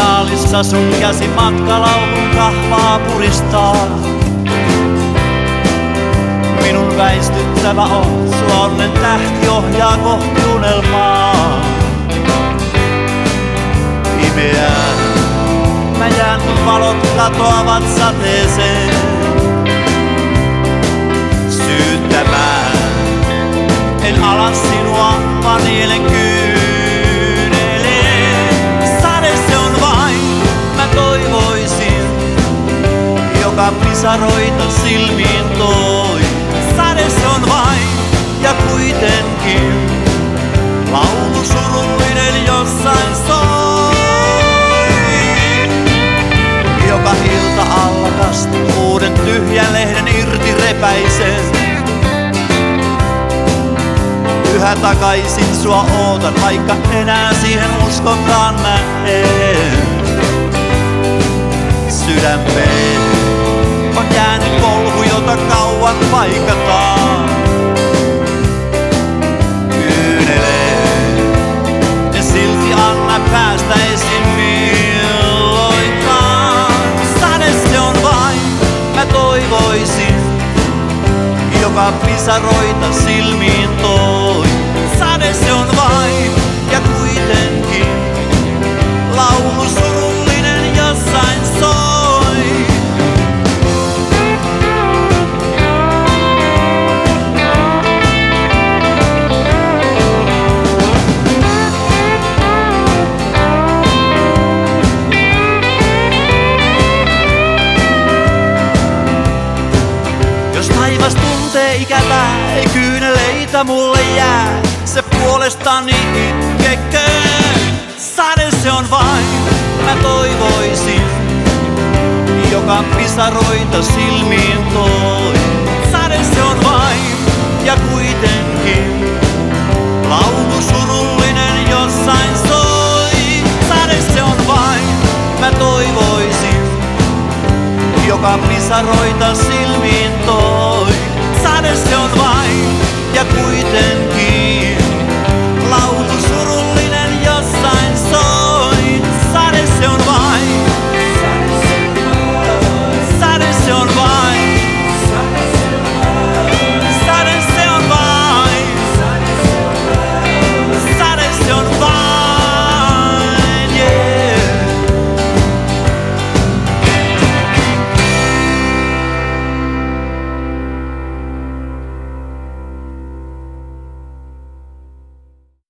Marginaalissa sun käsi matkalaukun kahvaa puristaa. Minun väistyttävä on, sua onnen tähti ohjaa kohti unelmaa. Pimeään mä jään, kun valot katoavat sateeseen. Syyttämään en ala sinua, vaan nielen kyyneleen. Sade se on vain, mä toivoisin, joka pisaroita silmiin toi. Sade se on vain, ja kuitenkin laulu surullinen jossain soi. Joka ilta alkasti uuden tyhjän lehden irti repäisen. Yhä takaisin sua ootan, vaikka enää siihen uskonkaan mä en. Sydämeen on jäänyt polku, jota kauan paikataan. Kyynelee, en silti anna päästä esiin milloinkaan. Sade se on vain, mä toivoisin, joka pisaroita silmiin toi. Sade se on vain, ja kuitenkin laulu surullinen jossain soi. Jos taivas tuntee ikävää, ei kyyneleitä mulle jää. Se puolestani itkeköön. Sade se on vain, mä toivoisin, joka pisaroita silmiin toi. Sade se on vain, ja kuitenkin laulu surullinen jossain soi. Sade se on vain, mä toivoisin, joka pisaroita silmiin toi. Sade se on vain, ja kuitenkin